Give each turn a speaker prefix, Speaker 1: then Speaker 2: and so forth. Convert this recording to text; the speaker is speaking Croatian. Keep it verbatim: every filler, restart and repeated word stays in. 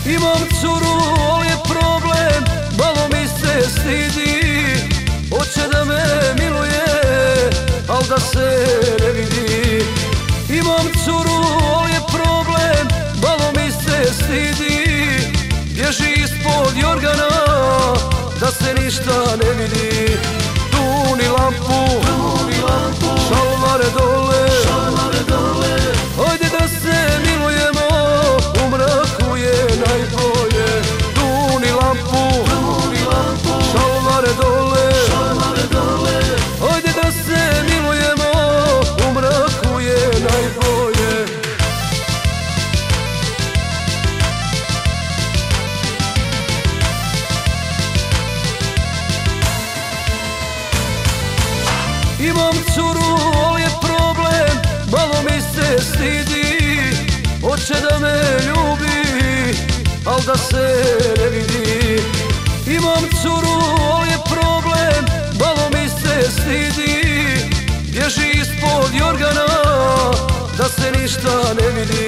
Speaker 1: Imam curu, al je problem, malo mi se stidi. Hoće da me miluje, al da se ne vidi. Imam curu, al je problem, malo mi se stidi. Bježi ispod jorgana, da se ništa ne vidi. Tuni lampu, šalvare dole, hajde da se milujemo, u mraku je najbolje. Tuni lampu, šalvare dole, hajde da se milujemo, u mraku je najbolje. Imam curu, al je problem, malo mi se stidi. Hoće da me ljubi, al da se ne vidi. Imam curu, al je problem, malo mi se stidi. Bježi ispod jorgana, da se ništa ne vidi.